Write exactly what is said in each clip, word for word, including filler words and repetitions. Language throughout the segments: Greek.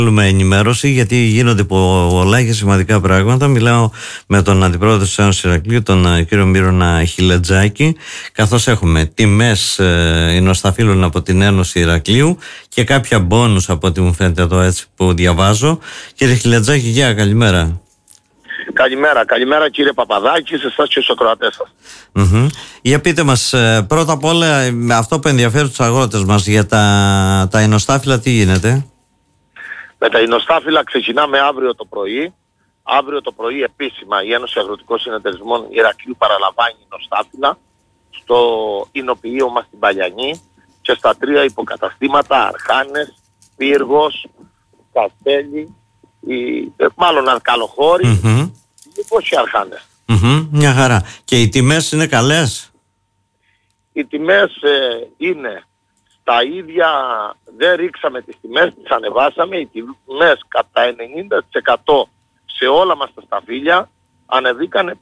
Θέλουμε ενημέρωση γιατί γίνονται πολλά και σημαντικά πράγματα. Μιλάω με τον Αντιπρόεδρο της Ένωσης Ηρακλείου, τον κύριο Μύρονα Χιλετζάκη, καθώς έχουμε τιμές εινοσταφύλων από την Ένωση Ηρακλείου και κάποια μπόνους από ό,τι μου φαίνεται εδώ έτσι που διαβάζω. Κύριε Χιλετζάκη, γεια, καλημέρα. Καλημέρα, καλημέρα κύριε Παπαδάκη, σε εσάς και στους ακροατές σας. Mm-hmm. Για πείτε μας, πρώτα απ' όλα, αυτό που ενδιαφέρει τους αγρότες μας για τα, τα εινοστάφυλλα, τι γίνεται? Με τα εινοστάφυλλα ξεκινάμε αύριο το πρωί. Αύριο το πρωί επίσημα η Ένωση Αγροτικών Συνεταιρισμών Ηρακλείου παραλαμβάνει εινοστάφυλλα στο εινοποιείο μας στην Παλιανή και στα τρία υποκαταστήματα Αρχάνες, Πύργος, Καστέλι, η, μάλλον Αρκαλοχώρη, mm-hmm. Πύργος και Αρχάνες. Mm-hmm. Μια χαρά. Και οι τιμές είναι καλές? Οι τιμές ε, είναι τα ίδια, δεν ρίξαμε τις τιμές, τις ανεβάσαμε. Οι τιμές κατά ενενήντα τοις εκατό σε όλα μας τα σταφύλια ανεβήκανε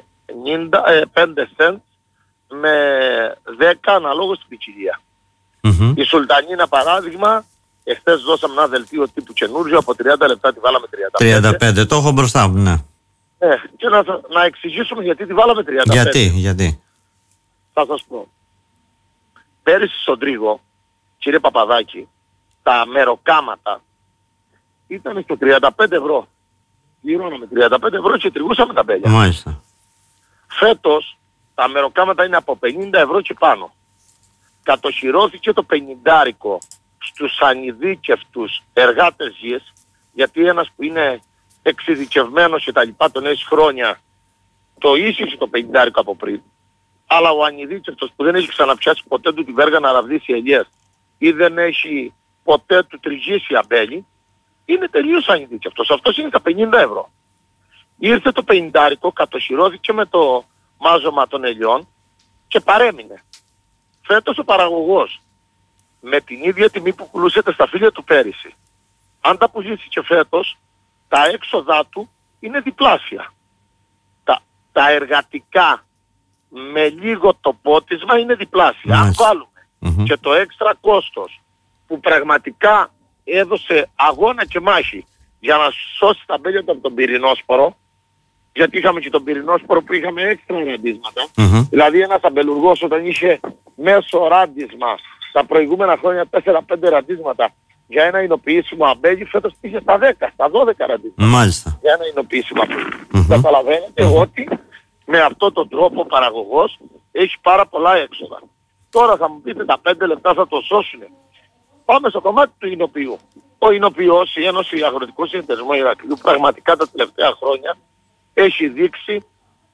πέντε σεντ με δέκα αναλόγως στην ποικιλία. Mm-hmm. Η Σουλτανίνα παράδειγμα, εχθές δώσαμε ένα δελτίο τύπου καινούριο, από τριάντα λεπτά τη βάλαμε τριάντα πέντε. τριάντα πέντε, το έχω μπροστά μου, ναι. Ε, και να, να εξηγήσουμε γιατί τη βάλαμε τριάντα πέντε. Γιατί, γιατί. Θα σας πω. Πέρυσι στον Τρίγο, κύριε Παπαδάκη, τα μεροκάματα ήταν στο τριάντα πέντε ευρώ. Πληρώναμε τριάντα πέντε ευρώ και τριγούσαμε τα μπέλια. Μάλιστα. Φέτος τα μεροκάματα είναι από πενήντα ευρώ και πάνω. Κατοχυρώθηκε το πενηντάρικο στους ανειδίκευτους εργάτες γης, γιατί ένας που είναι εξειδικευμένος και τα λοιπά τον έχει χρόνια, το ίσχυσε το πενηντάρικο από πριν. Αλλά ο ανειδίκευτος που δεν έχει ξαναπιάσει ποτέ του τη βέργα να ραβδίσει ελιές ή δεν έχει ποτέ του τριγύσει αμπέλι, είναι τελείως ανειδίκευτος. Αυτός είναι τα πενήντα ευρώ. Ήρθε το πενηντάρικο, κατοχυρώθηκε με το μάζωμα των ελιών και παρέμεινε. Φέτος ο παραγωγός με την ίδια τιμή που πουλούσε τα σταφύλια του πέρυσι, αν τα πουλήσει και φέτος, τα έξοδά του είναι διπλάσια. Τα, τα εργατικά με λίγο το πότισμα είναι διπλάσια. Αν βάλουμε mm-hmm. και το έξτρα κόστος που πραγματικά έδωσε αγώνα και μάχη για να σώσει τα μπέλια του από τον πυρηνόσπορο, γιατί είχαμε και τον πυρηνόσπορο που είχαμε έξτρα ραντίσματα. Mm-hmm. Δηλαδή ένας αμπελουργός όταν είχε μέσο ράντισμα τα προηγούμενα χρόνια τέσσερα πέντε ραντίσματα για ένα εινοποιήσιμο αμπέλι, φέτος είχε στα δέκα, στα δώδεκα ραντίσματα. Μάλιστα. Για ένα εινοποιήσιμο αμπέλι. Mm-hmm. Καταλαβαίνετε mm-hmm. ότι με αυτόν τον τρόπο ο παραγωγός έχει πάρα πολλά έξοδα. Τώρα θα μου πείτε τα πέντε λεπτά θα το σώσουν. Πάμε στο κομμάτι του εινοποιού. Ο εινοποιός, η Ένωση Αγροτικού Συνεταιρισμού Ηρακλείου, πραγματικά τα τελευταία χρόνια έχει δείξει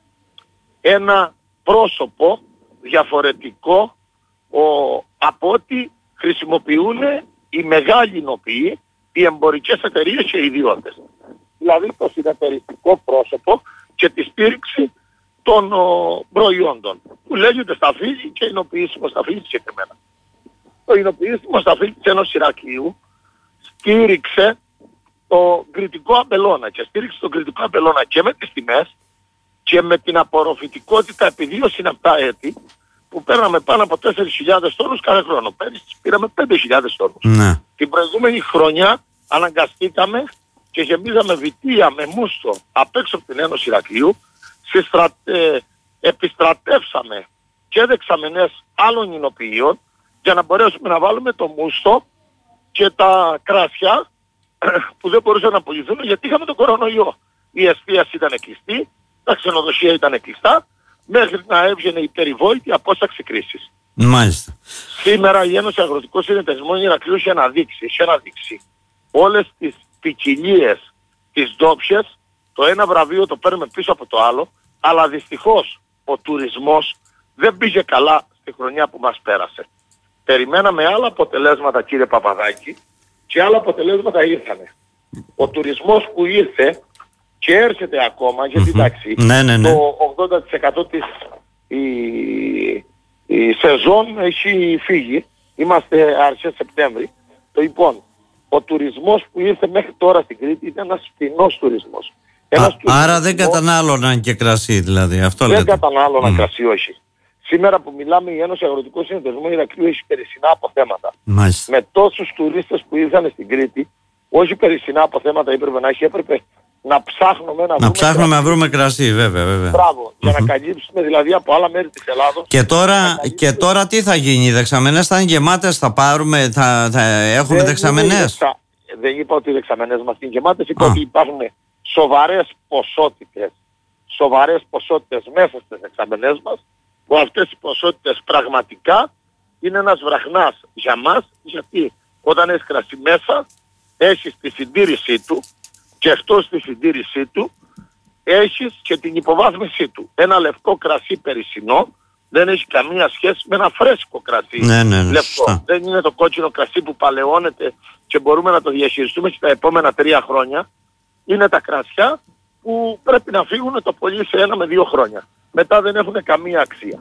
ένα πρόσωπο διαφορετικό ο, από ό,τι χρησιμοποιούν οι μεγάλοι εινοποιοί, οι εμπορικές εταιρείες και οι ιδιώτες. Δηλαδή το συνεταιριστικό πρόσωπο και τη στήριξη των ο, προϊόντων που λέγεται σταφύλι και εινοποιήσιμο σταφύλι συγκεκριμένα. Το εινοποιήσιμο σταφύλι της Ένωσης Ηρακλείου στήριξε το κριτικό αμπελώνα και στήριξε τον κριτικό αμπελώνα και με τις τιμές και με την απορροφητικότητα επί δύο συν επτά έτη που παίρναμε πάνω από τέσσερις χιλιάδες τόνους κάθε χρόνο. Πέρυσι πήραμε πέντε χιλιάδες τόνους. Ναι. Την προηγούμενη χρονιά αναγκαστήκαμε και γεμίζαμε βιτία με μούστο απ' έξω από την Ένωση Ηρακλείου, στρατε... επιστρατεύσαμε και δεξαμενές άλλων εινοποιείων για να μπορέσουμε να βάλουμε το μούστο και τα κράσια που δεν μπορούσαν να πουληθούν γιατί είχαμε τον κορονοϊό. Η εστίαση ήταν κλειστή, τα ξενοδοχεία ήταν κλειστά, μέχρι να έβγαινε η περιβόητη απόσταξη κρίσης. Μάλιστα. Σήμερα η Ένωση Αγροτικών Συνεταιρισμών Ηρακλείου έχει αναδείξει, έχει αναδείξει όλες τις ποικιλίες, τις ντόπιες, το ένα βραβείο το παίρνουμε πίσω από το άλλο, αλλά δυστυχώς ο τουρισμός δεν πήγε καλά στη χρονιά που μας πέρασε. Περιμέναμε άλλα αποτελέσματα κύριε Παπαδάκη και άλλα αποτελέσματα ήρθανε. Ο τουρισμός που ήρθε και έρχεται ακόμα, γιατί εντάξει, ναι, ναι, ναι. το ογδόντα τοις εκατό της η, η σεζόν έχει φύγει, είμαστε αρχές Σεπτέμβρη. Το λοιπόν, ο τουρισμός που ήρθε μέχρι τώρα στην Κρήτη ήταν ένας φθηνός τουρισμός. Ένας Α, τουρισμός, άρα δεν κατανάλωναν και κρασί δηλαδή, αυτό δεν λέτε. Δεν κατανάλωναν mm. κρασί, όχι. Σήμερα που μιλάμε η Ένωση Αγροτικού Συνεταιρισμού Ηρακλείου έχει περισσινά αποθέματα. Μάλιστα. Με τόσους τουρίστες που ήρθαν στην Κρήτη, όχι περισσινά αποθέματα έπρεπε να έχει, έπρεπε να ψάχνουμε να, να ψάχνουμε κρασί. να βρούμε κρασί, βέβαια, βέβαια. Μπράβο, για mm-hmm. να καλύψουμε δηλαδή από άλλα μέρη της Ελλάδος. Και τώρα, και τώρα τι θα γίνει, οι δεξαμενές θα είναι γεμάτες, θα πάρουμε, θα, θα έχουμε δεν δεξαμενές. Δεξα... Δεν είπα ότι οι δεξαμενές μας είναι γεμάτες, είπα ah. ότι υπάρχουν σοβαρές ποσότητες, σοβαρές ποσότητες μέσα στις δεξαμενές μας, που αυτές οι ποσότητες πραγματικά είναι ένας βραχνάς για μας, γιατί όταν έχεις κρασί μέσα, έχεις τη συντήρησή του και εκτός τη συντήρησή του έχεις και την υποβάθμισή του. Ένα λευκό κρασί περισσινό δεν έχει καμία σχέση με ένα φρέσκο κρασί ναι, ναι, ναι, λευκό. Σωστά. Δεν είναι το κόκκινο κρασί που παλαιώνεται και μπορούμε να το διαχειριστούμε στα επόμενα τρία χρόνια. Είναι τα κρασιά που πρέπει να φύγουν το πολύ σε ένα με δύο χρόνια. Μετά δεν έχουν καμία αξία.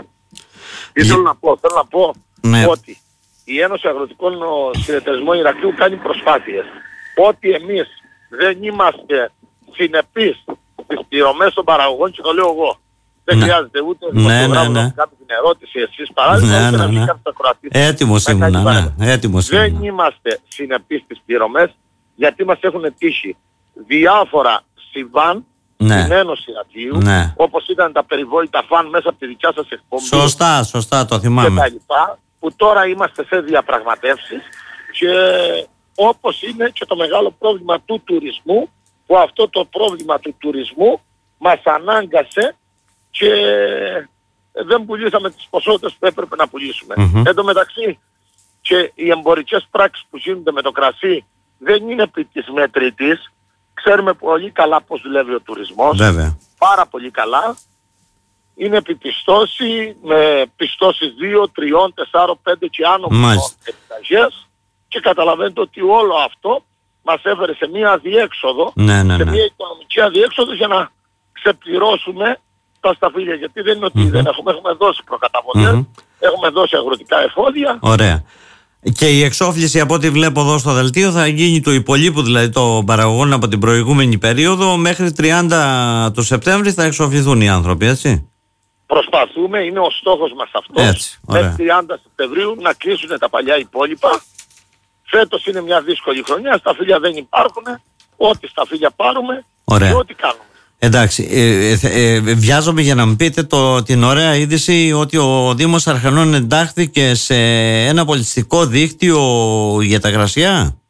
Τι θέλω να πω, θέλω να πω ναι. ότι η Ένωση Αγροτικών Συνεταιρισμών Ηρακλείου κάνει προσπάθειες. Ότι εμείς δεν είμαστε συνεπείς στις πληρωμές των παραγωγών, και το λέω εγώ. Δεν ναι. χρειάζεται ούτε ναι, ναι, ναι. να κάνετε την ερώτηση εσείς παράδειγμα, ναι, ούτε ναι, να ναι. μην κάνετε ακροατήσεις. Έτοιμος ήμουνα, ναι. Έτοιμος δεν ήμουνα. είμαστε συνεπείς στις πληρωμές, γιατί μας έχουν τύχει διάφορα συμβάν ναι. στην Ένωση Ηρακλείου, ναι. όπως ήταν τα περιβόητα φαν μέσα από τη δικιά σας εκπομπή. Σωστά, σωστά, το θυμάμαι. Και τα λοιπά, που τώρα είμαστε σε διαπραγματεύσεις και όπως είναι και το μεγάλο πρόβλημα του τουρισμού, που αυτό το πρόβλημα του τουρισμού μας ανάγκασε και δεν πουλήσαμε τις ποσότητες που έπρεπε να πουλήσουμε. Mm-hmm. Εν τω μεταξύ και οι εμπορικές πράξεις που γίνονται με το κρασί δεν είναι επί της μετρητής. Ξέρουμε πολύ καλά πώς δουλεύει ο τουρισμός. Βέβαια. Πάρα πολύ καλά. Είναι επιπιστώσει με πιστώσεις δύο, τρία, τέσσερα, πέντε και άνω επιταγές και καταλαβαίνετε ότι όλο αυτό μας έφερε σε μια αδιέξοδο, ναι, ναι, ναι. σε μια οικονομική αδιέξοδο για να ξεπληρώσουμε τα σταφύλια. Γιατί δεν είναι ότι mm-hmm. δεν έχουμε, έχουμε δώσει προκαταβολές, mm-hmm. έχουμε δώσει αγροτικά εφόδια. Ωραία. Και η εξόφληση από ό,τι βλέπω εδώ στο δελτίο θα γίνει του υπολείπου, δηλαδή των παραγωγών από την προηγούμενη περίοδο, μέχρι τριάντα του Σεπτέμβρη θα εξοφληθούν οι άνθρωποι, έτσι. Προσπαθούμε, είναι ο στόχος μας αυτός, μέχρι τριάντα Σεπτεμβρίου να κλείσουν τα παλιά υπόλοιπα. Φέτος είναι μια δύσκολη χρονιά, σταφύλια δεν υπάρχουν, ό,τι σταφύλια πάρουμε ωραία. Και ό,τι κάνουμε. Εντάξει, ε, ε, ε, βιάζομαι για να μου πείτε το, την ωραία είδηση ότι ο Δήμος Αρχανών εντάχθηκε σε ένα πολιτιστικό δίκτυο για τα κρασιά.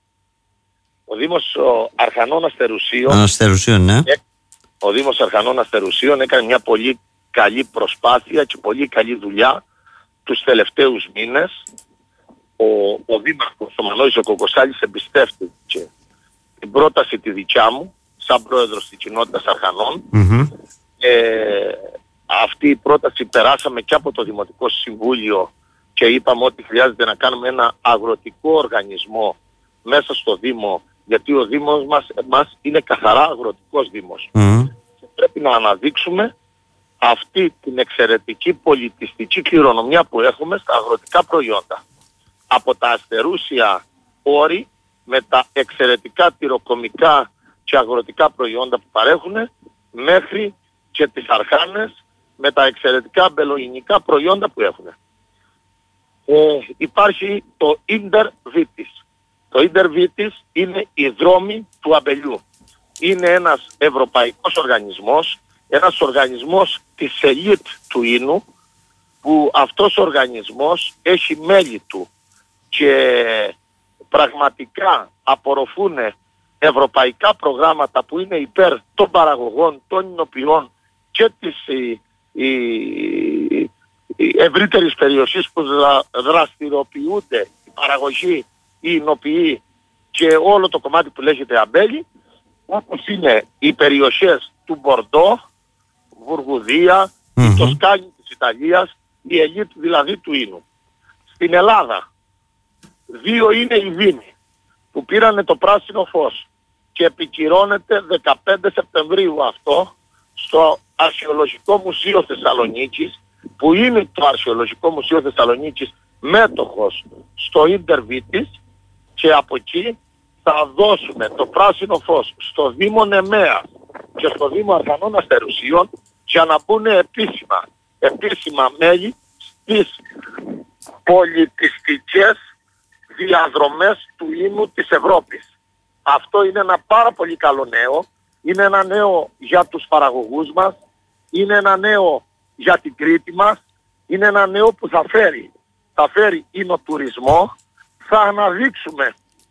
Ο Δήμος ο Αρχανών Αστερουσίων, Αστερουσίων ναι. ο Δήμος Αρχανών Αστερουσίων έκανε μια πολύ καλή προσπάθεια και πολύ καλή δουλειά τους τελευταίους μήνες. Ο, ο Δήμαρχος ο Μανώλης ο Κοκοσάλης εμπιστεύτηκε την πρόταση τη δικιά μου σαν πρόεδρος της κοινότητας Αρχανών. Mm-hmm. Ε, αυτή η πρόταση περάσαμε και από το Δημοτικό Συμβούλιο και είπαμε ότι χρειάζεται να κάνουμε ένα αγροτικό οργανισμό μέσα στο Δήμο, γιατί ο Δήμος μας, μας είναι καθαρά αγροτικός Δήμος. Mm-hmm. Και πρέπει να αναδείξουμε αυτή την εξαιρετική πολιτιστική κληρονομιά που έχουμε στα αγροτικά προϊόντα. Από τα αστερούσια όρη με τα εξαιρετικά τυροκομικά και αγροτικά προϊόντα που παρέχουν, μέχρι και τις Αρχάνες με τα εξαιρετικά αμπελοϊνικά προϊόντα που έχουν. Ε, υπάρχει το Ίντερ Βίτης. Το Ίντερ Βίτης είναι οι δρόμοι του αμπελιού. Είναι ένας ευρωπαϊκός οργανισμός, ένας οργανισμός της ελίτ του Ίνου, που αυτός ο οργανισμός έχει μέλη του και πραγματικά απορροφούν ευρωπαϊκά προγράμματα που είναι υπέρ των παραγωγών, των ινοποιών και της η, η, η ευρύτερης περιοχής που δρα, δραστηριοποιούνται η παραγωγή, οι ινοποιοί και όλο το κομμάτι που λέγεται αμπέλι, όπως είναι οι περιοχές του Μπορντό, Βουργουδία, mm-hmm. η Τοσκάνη της Ιταλίας, η ελίτ δηλαδή του Ίνου. Στην Ελλάδα δύο είναι οι Δήμοι που πήρανε το πράσινο φως και επικυρώνεται δεκαπέντε Σεπτεμβρίου αυτό στο Αρχαιολογικό Μουσείο Θεσσαλονίκης, που είναι το Αρχαιολογικό Μουσείο Θεσσαλονίκης μέτοχος στο Ίντερ Βίτης, και από εκεί θα δώσουμε το πράσινο φως στο Δήμο Νεμέας και στο Δήμο Αρχανών Αστερουσίων για να μπουν επίσημα, επίσημα μέλη στις πολιτιστικές διαδρομές του ίνου της Ευρώπης. αυτό είναι ένα πάρα πολύ καλό νέο. Είναι ένα νέο για τους παραγωγούς μας. Είναι ένα νέο για την Κρήτη μας. Είναι ένα νέο που θα φέρει, θα φέρει εινοτουρισμό. Θα αναδείξουμε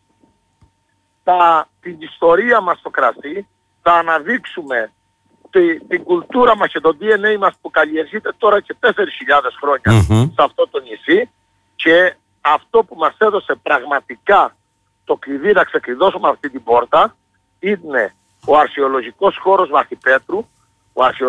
τα, την ιστορία μας στο κρασί. Θα αναδείξουμε τη, την κουλτούρα μας και το ντι εν έι μας που καλλιεργείται τώρα και τέσσερις χιλιάδες χρόνια Mm-hmm. σε αυτό το νησί. Και αυτό που μας έδωσε πραγματικά το κλειδί να ξεκλειδώσουμε αυτή την πόρτα είναι ο αρχαιολογικός χώρος Βαθυπέτρου, ο